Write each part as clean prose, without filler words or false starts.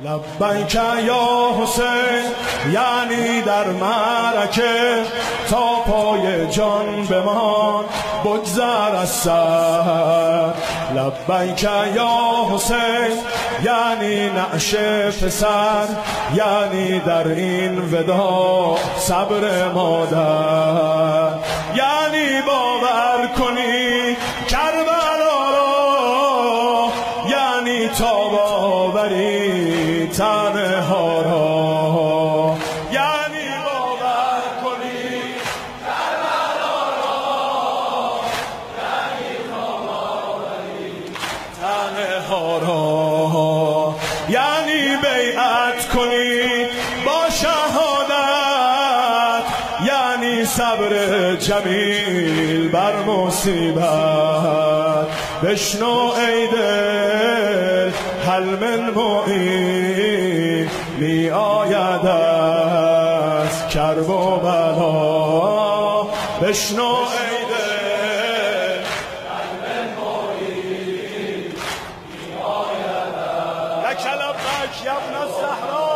لبیک یا حسین یعنی در معرکه تا پای جان بمان بگذر از سر. لبیک یا حسین یعنی نعش پسر، یعنی در این ودا صبر مادر، یعنی باور کنی کربلا را، یعنی تاب آوری تنها را، یعنی باور کنی کربلا را، یعنی تاب آوری تنها را، یعنی بیعت کنی با شهادت، یعنی صبر جمیل بر مصیبت. بشنو ای دل هل من معین می آید از کرب و بلا. بشنو ای دل هل من معین می آید لک لبیک یا ابن الزهرا،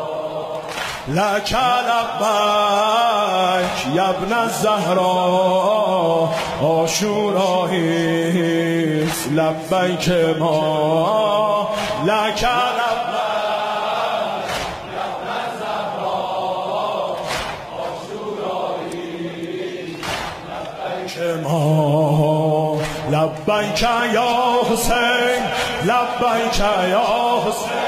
لک لبیک یا ابن الزهرا. عاشوراییست لبیک ما، لک لبیک یا ابن الزهرا. عاشوراییست لبیک ما، لبیک یا حسین، لبیک یا حسین.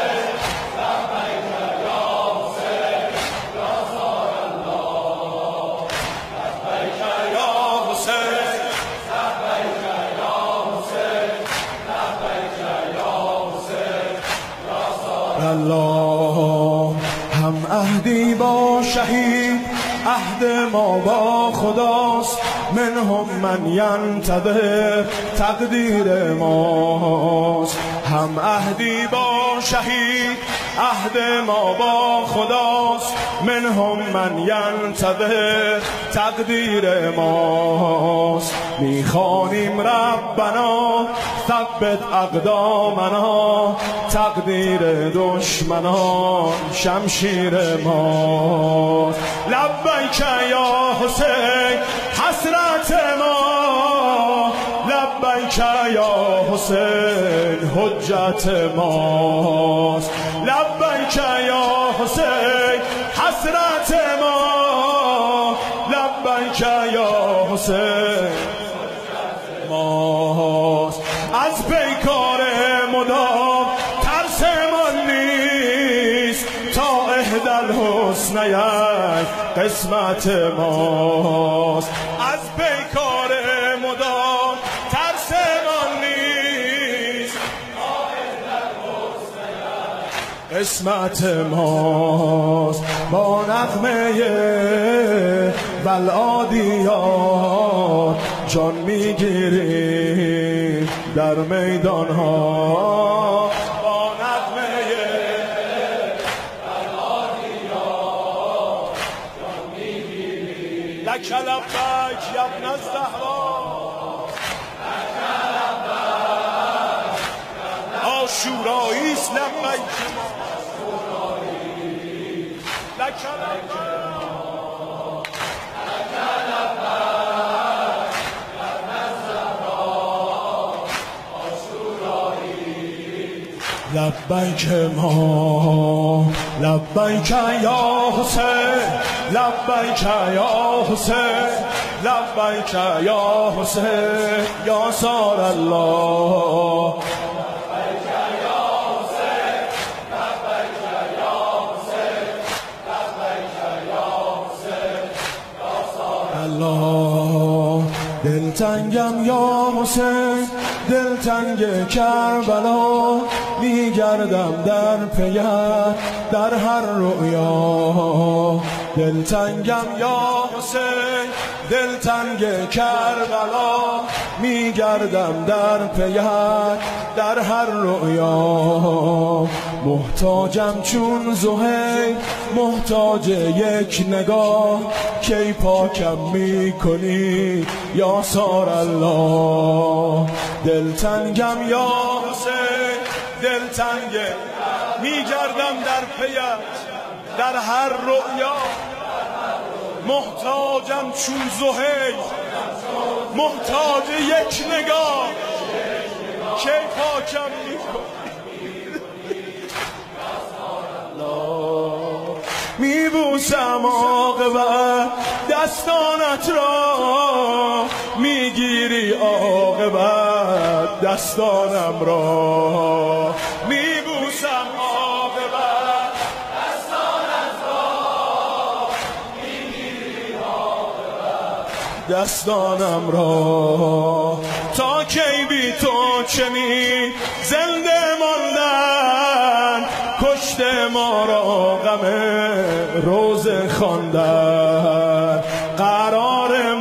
الله هم عهدی با شهید، عهد ما با خداست. منهم من ینتظر تقدیر ماست. هم عهدی با شهید، عهد ما با خداست. منهم من ینتظر تقدیر ماست. میخوانیم ربنا ثبت اقدامنا، تقدیر دشمنان شمشیر ماست. لبیک یا حسین حسرت ما، لبیک یا حسین حجت ماست. لبیک یا حسین حسرت ما، لبیک یا حسین حجت ماست. از پیکار مدام ترسمان نیست، تا احدی الحسنیین قسمت ماست. از پیکار مدام ترسمان نیست، تا احدی الحسنیین قسمت ماست. با نغمه بلعادیات جان میگیریم در میدان ها. با نغمه بلعادیات جان میگیریم. لک لبیک یا ابن الزهرا، لک لبیک. عاشوراییست لبیک ما، لک لبیک. لبیک ما، لبیک یا حسین، لبیک یا حسین، لبیک یا حسین یا سار الله. لبیک یا حسین، لبیک یا حسین، لبیک یا حسین یا سار الله. دلتنگم یا حسین، دلتنگ کربلا، میگردم در پیت در هر رؤیا. دلتنگم یا حسین، دلتنگ کربلا، میگردم در پیت در هر رؤیا. محتاجم چون زهیر، محتاج یک نگاه، کی پاکم میکنی یا سار الله. دلتنگم یا حسین، دلتنگ میگردم در پیت در هر رؤیا، محتاجم چون زهیر محتاج یک نگاه، کی پاکم میبوسم عاقبت دستانت را، میگیری عاقبت دستانم را، میبوسم عاقبت دستانت را، میگیری عاقبت دستانم را. تا کی بی تو چنین زنده ماندن، کشته ما را غم روزه خواندن، قرار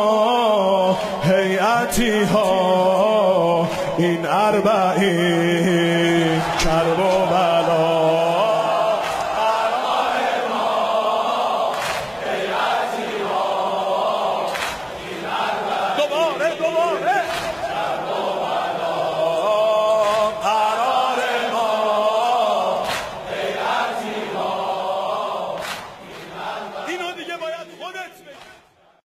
ما هیئتی ها این 40